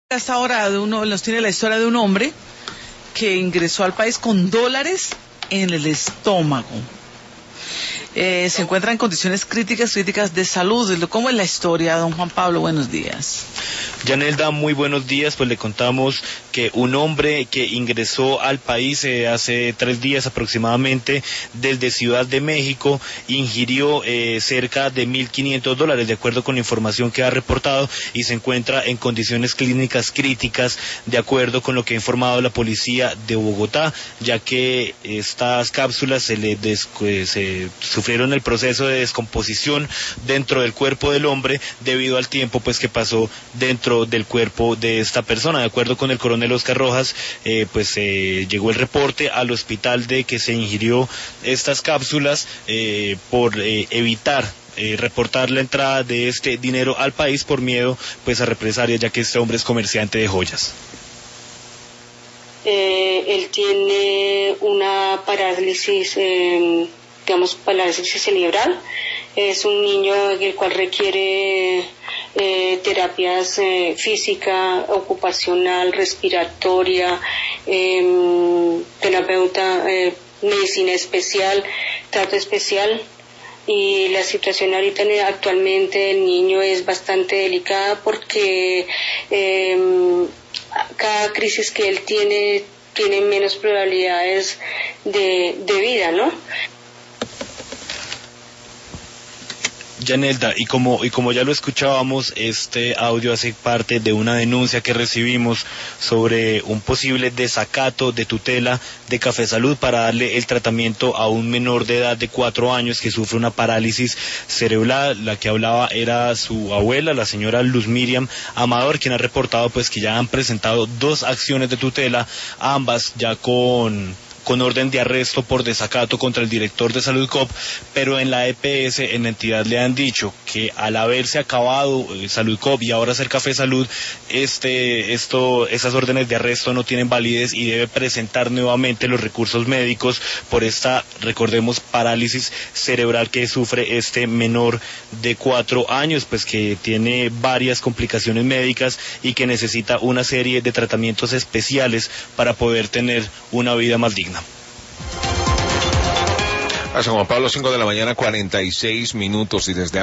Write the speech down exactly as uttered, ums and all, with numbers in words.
Hasta ahora de uno, nos tiene la historia de un hombre que ingresó al país con dólares en el estómago. Eh, se encuentra en condiciones críticas, críticas de salud. ¿Cómo es la historia, don Juan Pablo? Buenos días. Yanelda, muy buenos días. Pues le contamos que un hombre que ingresó al país eh, hace tres días aproximadamente desde Ciudad de México ingirió eh, cerca de mil quinientos dólares, de acuerdo con la información que ha reportado, y se encuentra en condiciones clínicas críticas, de acuerdo con lo que ha informado la policía de Bogotá, ya que estas cápsulas se le des, se sufrieron el proceso de descomposición dentro del cuerpo del hombre debido al tiempo pues que pasó dentro del cuerpo de esta persona. De acuerdo con el coronel Oscar Rojas, eh, pues eh, llegó el reporte al hospital de que se ingirió estas cápsulas eh, por eh, evitar Eh, reportar la entrada de este dinero al país por miedo pues a represalias, ya que este hombre es comerciante de joyas. Eh, él tiene una parálisis, eh, digamos parálisis cerebral. Es un niño el cual requiere eh, terapias eh, física, ocupacional, respiratoria, eh, terapeuta, eh, medicina especial, trato especial. Y la situación ahorita actualmente el niño es bastante delicada porque eh, cada crisis que él tiene tiene menos probabilidades de, de vida, ¿no? Yanelda, y como y como ya lo escuchábamos, este audio hace parte de una denuncia que recibimos sobre un posible desacato de tutela de Café Salud para darle el tratamiento a un menor de edad de cuatro años que sufre una parálisis cerebral. La que hablaba era su abuela, la señora Luz Miriam Amador, quien ha reportado pues que ya han presentado dos acciones de tutela, ambas ya con con orden de arresto por desacato contra el director de Salud C O P, pero en la E P S, en la entidad, le han dicho que al haberse acabado eh, Salud C O P y ahora ser Café Salud, este, esto, esas órdenes de arresto no tienen validez y debe presentar nuevamente los recursos médicos por esta, recordemos, parálisis cerebral que sufre este menor de cuatro años, pues que tiene varias complicaciones médicas y que necesita una serie de tratamientos especiales para poder tener una vida más digna. A San Juan Pablo, cinco de la mañana, cuarenta y seis minutos, y desde